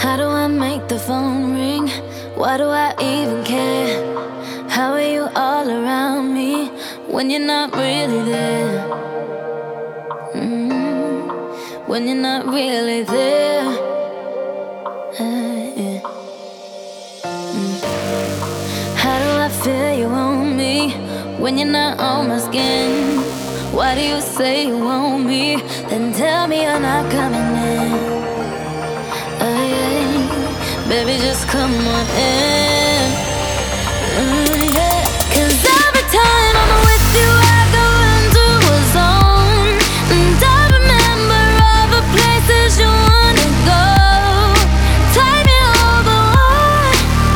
How do I make the phone ring? Why do I even care? How are you all around me when you're not really there? When you're not really there. Yeah. How do I feel you on me when you're not on my skin? Why do you say you want me, then tell me you're not coming in? Yeah. Baby, just come on in. Yeah. 'Cause every time I'm with you, I go into a zone, and I remember all the places you wanna go. Take me all the way.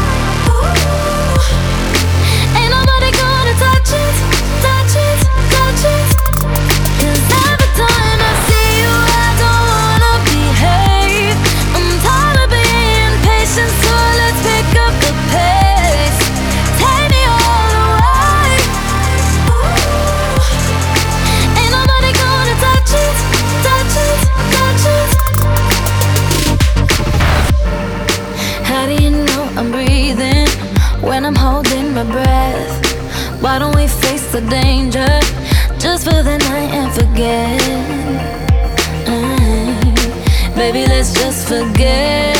Ain't nobody gonna touch it, touch it, touch it. 'Cause every time I see you, I don't wanna behave. I'm tired of being patient, so let's pick up the pace. Take me all the way. Ain't nobody gonna touch it, touch it, touch it. How do you know I'm breathing when I'm holding my breath? Why don't we face the danger just for the night and forget? Baby, let's just forget.